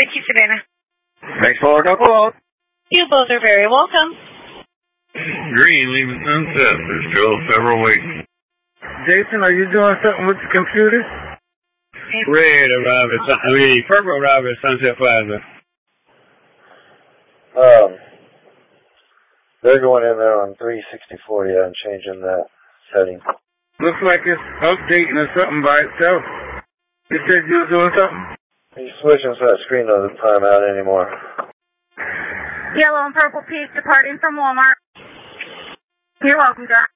Thank you, Savannah. Thanks for the call. You both are very welcome. Green, leaving Sunset. There's still several waiting. Jason, are you doing something with the computer? Red arrived at, purple arrived at Sunset Plaza. They're going in there on 364, yeah, and changing that setting. Looks like it's updating or something by itself. You said you were doing something? He's switching so that screen doesn't time out anymore. Yellow and purple peak departing from Walmart. You're welcome, John.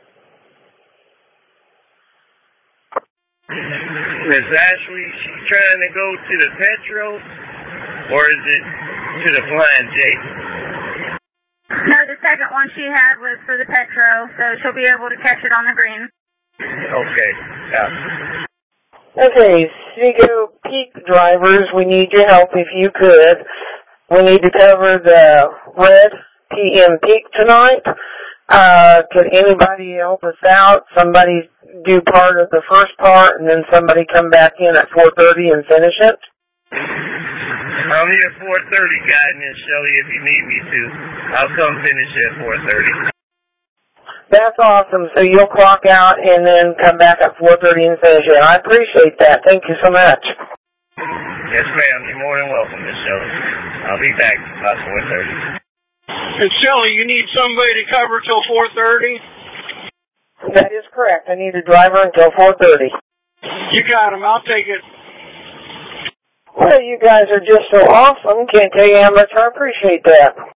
Miss Ashley, she's trying to go to the Petro, or is it to the Flying J? No, the second one she had was for the Petro, so she'll be able to catch it on the green. Okay, Okay, Seago Peak drivers, we need your help if you could. We need to cover the red PM Peak tonight. Could anybody help us out? Somebody do part of the first part, and then somebody come back in at 4:30 and finish it? I'm here at 4:30, guy, Miss Shelley, if you need me to. I'll come finish at 4:30. That's awesome. So you'll clock out and then come back at 4:30 and finish it. I appreciate that. Thank you so much. Yes, ma'am. You're more than welcome, Miss Shelley. I'll be back about 4:30. And Shelley, you need somebody to cover till 4:30? That is correct. I need a driver until 4:30. You got him. I'll take it. Well, you guys are just so awesome. Can't tell you how much I appreciate that.